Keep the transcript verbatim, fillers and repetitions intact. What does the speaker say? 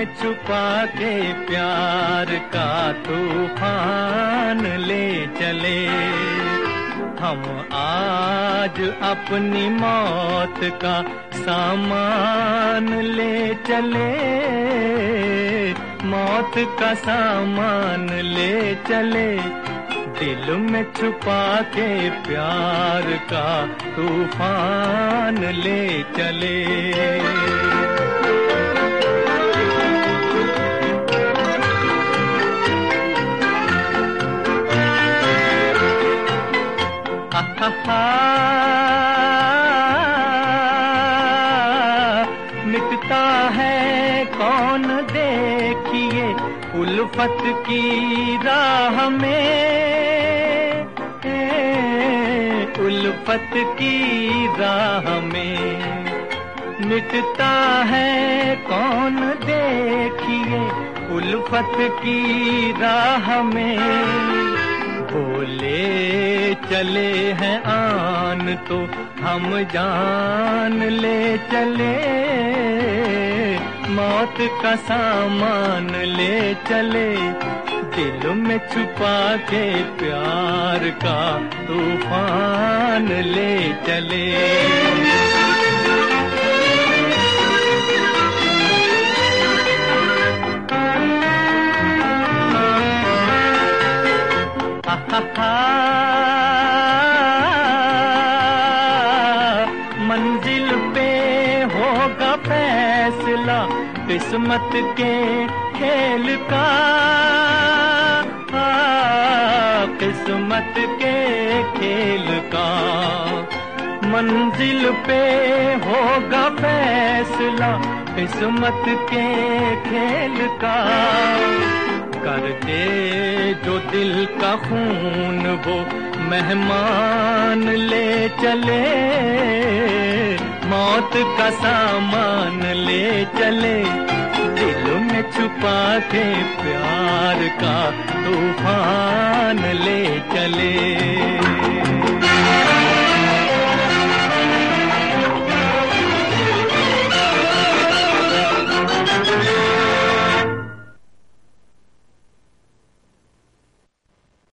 में छुपा के प्यार का तूफान ले चले। हम आज अपनी मौत का सामान ले चले, मौत का सामान ले चले। दिल में छुपा के प्यार का तूफान ले चले। मिटता है कौन देखिए उल्फत की राह में, उल्फत की राह में। मिटता है कौन देखिए उल्फत की राह में। बोले चले हैं आन तो हम जान ले चले, मौत का सामान ले चले। दिल में छुपा के प्यार का तूफान ले चले। मंजिल पे होगा फैसला किस्मत के खेल का, किस्मत के खेल का। मंजिल पे होगा फैसला किस्मत के खेल का। कर दे जो दिल का खून वो मेहमान ले चले, मौत का सामान ले चले। दिल में छुपा के प्यार का तूफान ले चले।